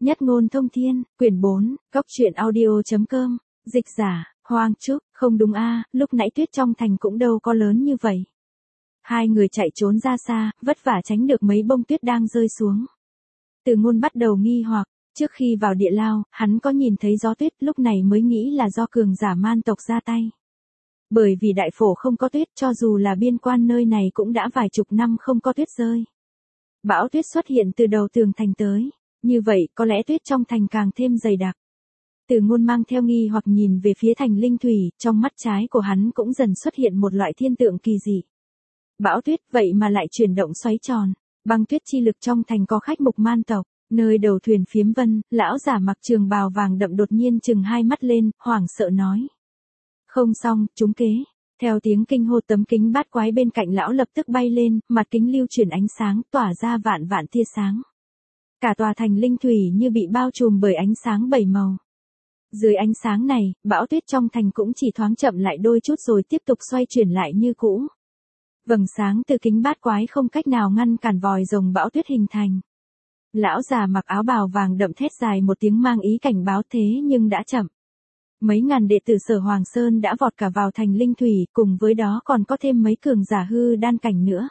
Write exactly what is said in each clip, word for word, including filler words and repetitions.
Nhất ngôn thông thiên, quyển bốn, góc truyện audio.com, dịch giả, Hoang Trúc, không đúng a, lúc nãy tuyết trong thành cũng đâu có lớn như vậy. Hai người chạy trốn ra xa, vất vả tránh được mấy bông tuyết đang rơi xuống. Từ Ngôn bắt đầu nghi hoặc, trước khi vào địa lao, hắn có nhìn thấy gió tuyết, lúc này mới nghĩ là do cường giả man tộc ra tay. Bởi vì đại phổ không có tuyết, cho dù là biên quan nơi này cũng đã vài chục năm không có tuyết rơi. Bão tuyết xuất hiện từ đầu tường thành tới, như vậy có lẽ tuyết trong thành càng thêm dày đặc. Từ Ngôn mang theo nghi hoặc nhìn về phía thành linh thủy, trong mắt trái của hắn cũng dần xuất hiện một loại thiên tượng kỳ dị. Bão tuyết vậy mà lại chuyển động xoáy tròn, băng tuyết chi lực trong thành có khách mục man tộc, nơi đầu thuyền phiếm vân, lão giả mặc trường bào vàng đậm đột nhiên trừng hai mắt lên, hoảng sợ nói. Không xong, trúng kế. Theo tiếng kinh hô tấm kính bát quái bên cạnh lão lập tức bay lên, mặt kính lưu chuyển ánh sáng, tỏa ra vạn vạn tia sáng. Cả tòa thành linh thủy như bị bao trùm bởi ánh sáng bảy màu. Dưới ánh sáng này, bão tuyết trong thành cũng chỉ thoáng chậm lại đôi chút rồi tiếp tục xoay chuyển lại như cũ. Vầng sáng từ kính bát quái không cách nào ngăn cản vòi rồng bão tuyết hình thành. Lão già mặc áo bào vàng đậm thét dài một tiếng mang ý cảnh báo thế nhưng đã chậm. Mấy ngàn đệ tử Sở Hoàng Sơn đã vọt cả vào thành linh thủy, cùng với đó còn có thêm mấy cường giả hư đan cảnh nữa.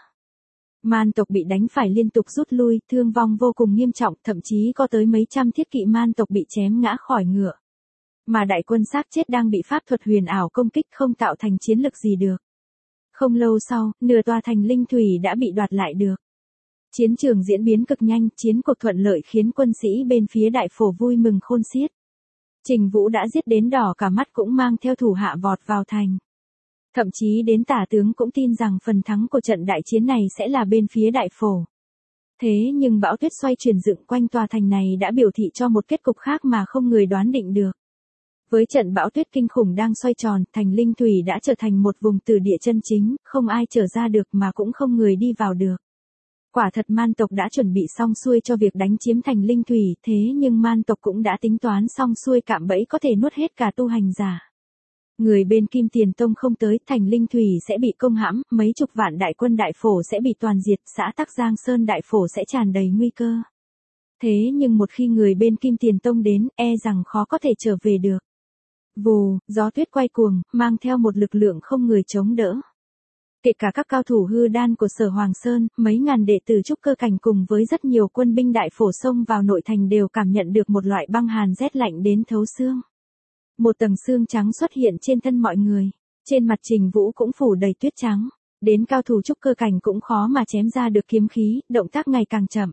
Man tộc bị đánh phải liên tục rút lui, thương vong vô cùng nghiêm trọng, thậm chí có tới mấy trăm thiết kỵ man tộc bị chém ngã khỏi ngựa. Mà đại quân xác chết đang bị pháp thuật huyền ảo công kích không tạo thành chiến lực gì được. Không lâu sau, nửa tòa thành linh thủy đã bị đoạt lại được. Chiến trường diễn biến cực nhanh, chiến cuộc thuận lợi khiến quân sĩ bên phía đại phổ vui mừng khôn xiết. Trình Vũ đã giết đến đỏ cả mắt cũng mang theo thủ hạ vọt vào thành. Thậm chí đến tả tướng cũng tin rằng phần thắng của trận đại chiến này sẽ là bên phía đại phổ. Thế nhưng bão tuyết xoay chuyển dựng quanh tòa thành này đã biểu thị cho một kết cục khác mà không người đoán định được. Với trận bão tuyết kinh khủng đang xoay tròn, thành linh thủy đã trở thành một vùng tử địa chân chính, không ai trở ra được mà cũng không người đi vào được. Quả thật man tộc đã chuẩn bị xong xuôi cho việc đánh chiếm thành linh thủy, thế nhưng man tộc cũng đã tính toán xong xuôi cạm bẫy có thể nuốt hết cả tu hành giả. Người bên Kim Tiền Tông không tới, thành linh thủy sẽ bị công hãm, mấy chục vạn đại quân đại phổ sẽ bị toàn diệt, xã Tắc Giang Sơn đại phổ sẽ tràn đầy nguy cơ. Thế nhưng một khi người bên Kim Tiền Tông đến, e rằng khó có thể trở về được. Vù, gió tuyết quay cuồng, mang theo một lực lượng không người chống đỡ. Kể cả các cao thủ hư đan của Sở Hoàng Sơn, mấy ngàn đệ tử trúc cơ cảnh cùng với rất nhiều quân binh đại phổ xông vào nội thành đều cảm nhận được một loại băng hàn rét lạnh đến thấu xương. Một tầng xương trắng xuất hiện trên thân mọi người, trên mặt Trình Vũ cũng phủ đầy tuyết trắng, đến cao thủ trúc cơ cảnh cũng khó mà chém ra được kiếm khí, động tác ngày càng chậm.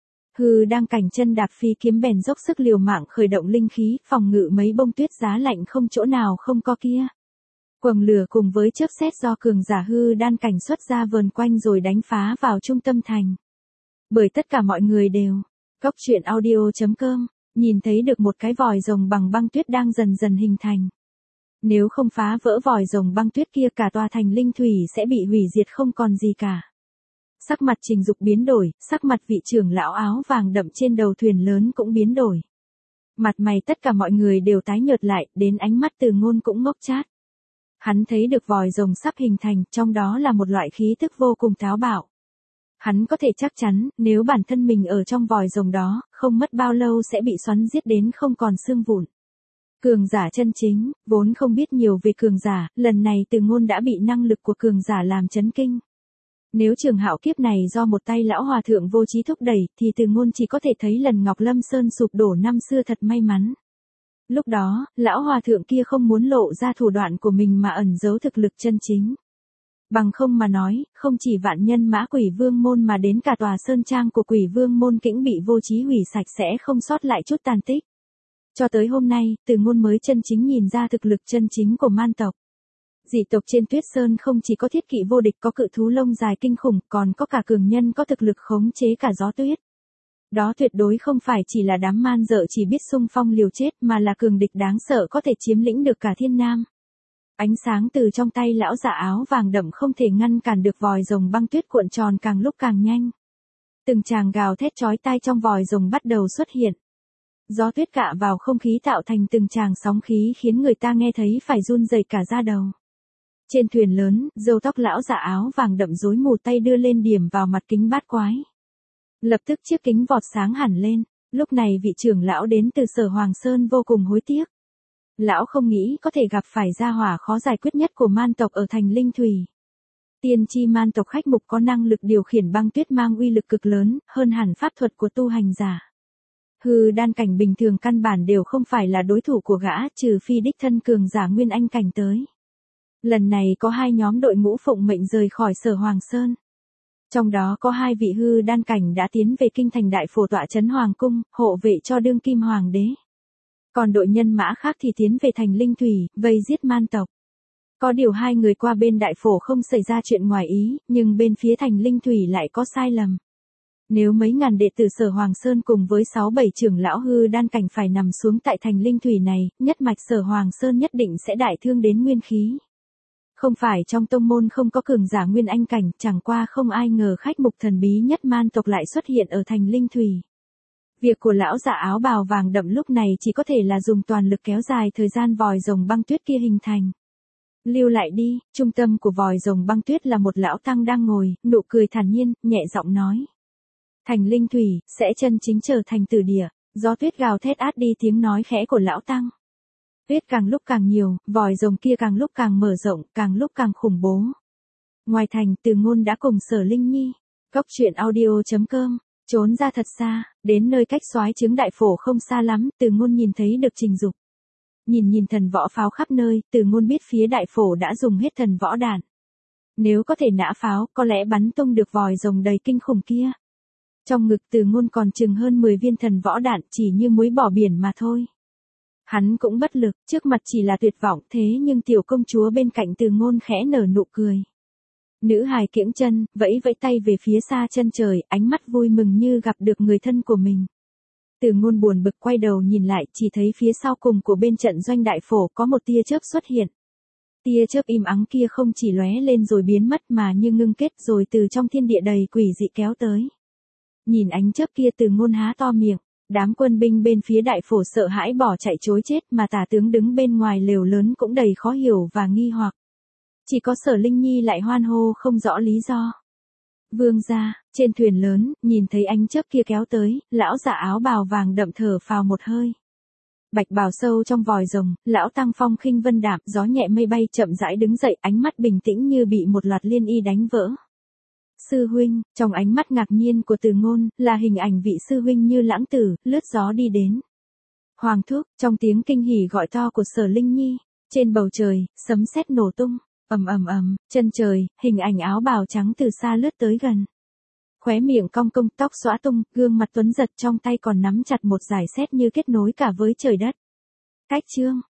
Hư đang cảnh chân đạp phi kiếm bèn dốc sức liều mạng khởi động linh khí, phòng ngự mấy bông tuyết giá lạnh không chỗ nào không có kia. Quầng lửa cùng với chớp sét do cường giả hư đan cảnh xuất ra vờn quanh rồi đánh phá vào trung tâm thành. Bởi tất cả mọi người đều, góc truyện audio.com, nhìn thấy được một cái vòi rồng bằng băng tuyết đang dần dần hình thành. Nếu không phá vỡ vòi rồng băng tuyết kia cả tòa thành linh thủy sẽ bị hủy diệt không còn gì cả. Sắc mặt Trình Dục biến đổi, sắc mặt vị trưởng lão áo vàng đậm trên đầu thuyền lớn cũng biến đổi. Mặt mày tất cả mọi người đều tái nhợt lại, đến ánh mắt Từ Ngôn cũng ngốc chát. Hắn thấy được vòi rồng sắp hình thành, trong đó là một loại khí tức vô cùng táo bạo. Hắn có thể chắc chắn, nếu bản thân mình ở trong vòi rồng đó, không mất bao lâu sẽ bị xoắn giết đến không còn xương vụn. Cường giả chân chính, vốn không biết nhiều về cường giả, lần này Từ Ngôn đã bị năng lực của cường giả làm chấn kinh. Nếu trường hạo kiếp này do một tay lão hòa thượng vô trí thúc đẩy, thì Từ Ngôn chỉ có thể thấy lần Ngọc Lâm Sơn sụp đổ năm xưa thật may mắn. Lúc đó, lão hòa thượng kia không muốn lộ ra thủ đoạn của mình mà ẩn giấu thực lực chân chính. Bằng không mà nói, không chỉ vạn nhân mã Quỷ Vương môn mà đến cả tòa sơn trang của Quỷ Vương môn cũng bị vô trí hủy sạch sẽ không sót lại chút tàn tích. Cho tới hôm nay, Từ Ngôn mới chân chính nhìn ra thực lực chân chính của man tộc. Dị tộc trên Tuyết Sơn không chỉ có thiết kỵ vô địch có cự thú lông dài kinh khủng, còn có cả cường nhân có thực lực khống chế cả gió tuyết. Đó tuyệt đối không phải chỉ là đám man dợ chỉ biết xung phong liều chết mà là cường địch đáng sợ có thể chiếm lĩnh được cả thiên nam. Ánh sáng từ trong tay lão giả áo vàng đậm không thể ngăn cản được vòi rồng băng tuyết cuộn tròn càng lúc càng nhanh. Từng tràng gào thét chói tai trong vòi rồng bắt đầu xuất hiện. Gió tuyết cạ vào không khí tạo thành từng tràng sóng khí khiến người ta nghe thấy phải run rẩy cả da đầu. Trên thuyền lớn, râu tóc lão giả áo vàng đậm rối mù tay đưa lên điểm vào mặt kính bát quái. Lập tức chiếc kính vọt sáng hẳn lên, Lúc này vị trưởng lão đến từ Sở Hoàng Sơn vô cùng hối tiếc. Lão không nghĩ có thể gặp phải gia hỏa khó giải quyết nhất của man tộc ở thành Linh Thủy. Tiên tri man tộc khách mục có năng lực điều khiển băng tuyết mang uy lực cực lớn, hơn hẳn pháp thuật của tu hành giả. Hư đan cảnh bình thường căn bản đều không phải là đối thủ của gã, trừ phi đích thân cường giả nguyên anh cảnh tới. Lần này có hai nhóm đội ngũ phụng mệnh rời khỏi Sở Hoàng Sơn. Trong đó có hai vị hư đan cảnh đã tiến về kinh thành đại phổ tọa trấn hoàng cung, hộ vệ cho đương kim hoàng đế. Còn đội nhân mã khác thì tiến về thành Linh Thủy, vây giết man tộc. Có điều hai người qua bên đại phổ không xảy ra chuyện ngoài ý, nhưng bên phía thành Linh Thủy lại có sai lầm. Nếu mấy ngàn đệ tử Sở Hoàng Sơn cùng với sáu bảy trưởng lão hư đan cảnh phải nằm xuống tại thành Linh Thủy này, nhất mạch Sở Hoàng Sơn nhất định sẽ đại thương đến nguyên khí. Không phải trong tông môn không có cường giả nguyên anh cảnh, chẳng qua không ai ngờ khách mục thần bí nhất man tộc lại xuất hiện ở thành Linh Thủy. Việc của lão giả áo bào vàng đậm lúc này chỉ có thể là dùng toàn lực kéo dài thời gian vòi rồng băng tuyết kia hình thành. Lưu lại đi, trung tâm của vòi rồng băng tuyết là một lão tăng đang ngồi, nụ cười thản nhiên, nhẹ giọng nói. Thành Linh Thủy, sẽ chân chính trở thành tử địa, gió tuyết gào thét át đi tiếng nói khẽ của lão tăng. Tuyết càng lúc càng nhiều, vòi rồng kia càng lúc càng mở rộng, càng lúc càng khủng bố. Ngoài thành, Từ Ngôn đã cùng Sở Linh Nhi, Cốc Truyện Audio chấm com, trốn ra thật xa, đến nơi cách soái trướng đại phổ không xa lắm, Từ Ngôn nhìn thấy được Trình Dục. Nhìn nhìn thần võ pháo khắp nơi, Từ Ngôn biết phía đại phổ đã dùng hết thần võ đạn. Nếu có thể nã pháo, có lẽ bắn tung được vòi rồng đầy kinh khủng kia. Trong ngực Từ Ngôn còn chừng hơn mười viên thần võ đạn, chỉ như muối bỏ biển mà thôi. Hắn cũng bất lực, trước mặt chỉ là tuyệt vọng, thế nhưng tiểu công chúa bên cạnh Từ Ngôn khẽ nở nụ cười. Nữ hài kiễng chân, vẫy vẫy tay về phía xa chân trời, ánh mắt vui mừng như gặp được người thân của mình. Từ Ngôn buồn bực quay đầu nhìn lại, chỉ thấy phía sau cùng của bên trận doanh đại phổ có một tia chớp xuất hiện. Tia chớp im ắng kia không chỉ lóe lên rồi biến mất mà như ngưng kết rồi từ trong thiên địa đầy quỷ dị kéo tới. Nhìn ánh chớp kia Từ Ngôn há to miệng, đám quân binh bên phía đại phổ sợ hãi bỏ chạy trối chết mà tả tướng đứng bên ngoài lều lớn cũng đầy khó hiểu và nghi hoặc. Chỉ có Sở Linh Nhi lại hoan hô không rõ lý do. Vương gia, trên thuyền lớn, nhìn thấy ánh chớp kia kéo tới, lão giả áo bào vàng đậm thở phào một hơi. Bạch bào sâu trong vòi rồng, lão tăng phong khinh vân đạm, gió nhẹ mây bay chậm rãi đứng dậy, ánh mắt bình tĩnh như bị một loạt liên y đánh vỡ. Sư huynh, trong ánh mắt ngạc nhiên của Từ Ngôn, là hình ảnh vị sư huynh như lãng tử, lướt gió đi đến. Hoàng thúc, trong tiếng kinh hỉ gọi to của Sở Linh Nhi, trên bầu trời, sấm sét nổ tung, ầm ầm ầm, chân trời, hình ảnh áo bào trắng từ xa lướt tới gần. Khóe miệng cong cong, tóc xõa tung, gương mặt tuấn giật, trong tay còn nắm chặt một dải sét như kết nối cả với trời đất. Cách chương